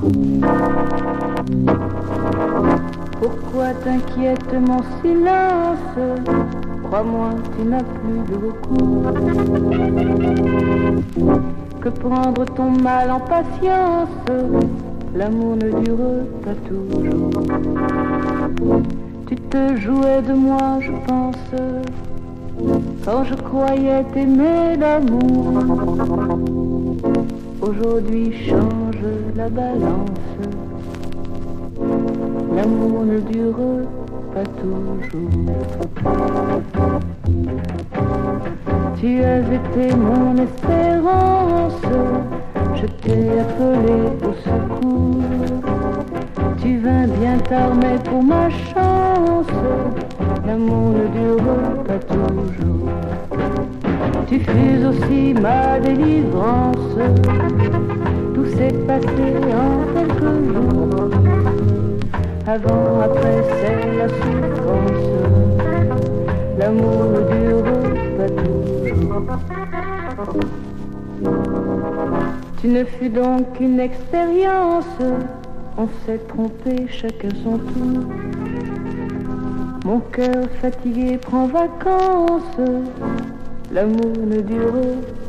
Pourquoi t'inquiète mon silence? Crois-moi, tu n'as plus de recours que prendre ton mal en patience. L'amour ne dure pas toujours. Tu te jouais de moi, je pense, quand je croyais t'aimer d'amour. Aujourd'hui change la balance. L'amour ne dure pas toujours. Tu as été mon espérance, je t'ai appelé au secours. Tu vins bien tard mais pour ma chance, l'amour ne dure pas toujours. Tu fus aussi ma délivrance, tout s'est passé en quelques jours. Avant, après, c'est la souffrance. L'amour ne dure pas toujours. Tu ne fus donc qu'une expérience. On s'est trompé chacun son tour. Mon cœur fatigué prend vacances. L'amour ne dure